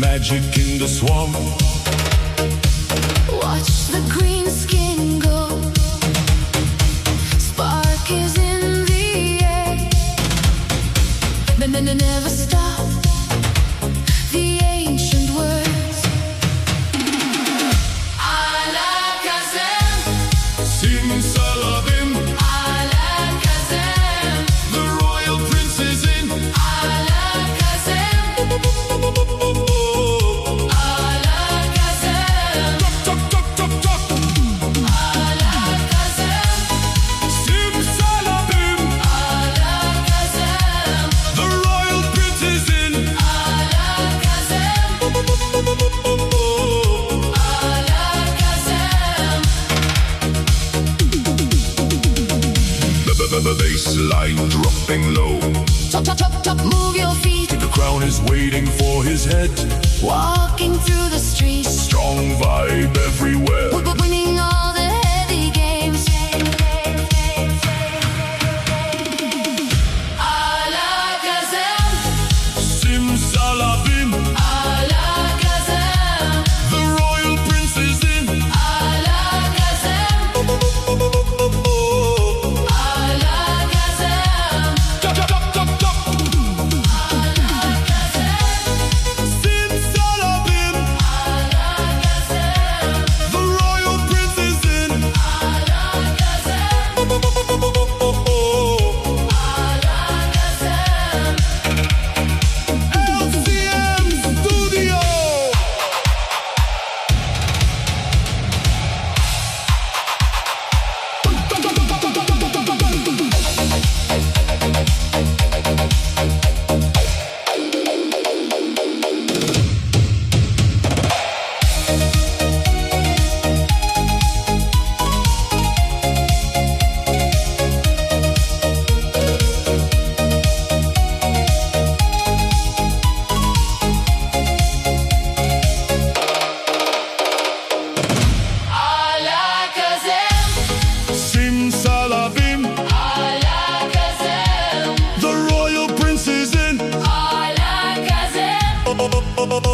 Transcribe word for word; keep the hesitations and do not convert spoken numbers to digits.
magic in the swamp. Watch the green skin go. Spark is in the air. Then then never stop. The ancient words. Alakazam. Simsalabim. Alakazam. The royal prince is in. Alakazam. Alakazam. Toc, toc, toc, toc. Alakazam. Simsalabim. Alakazam. The royal prince is in. Alakazam. Alakazam. The bass line dropping low. Top, top, top, top, move your feet. The crown is waiting for his head. Walking through the streets. Strong vibe everywhere. We're winning all the heavy games. Alakazam. Simsalabim. Alakazam. The royal prince is in. Alakazam. Alakazam. Toc, toc, toc, toc. Simsalabim. Alakazam. The royal prince is in. Alakazam. Alakazam. L C M Studio. Alakazam. Simsalabim. Alakazam. The royal prince is in. Alakazam.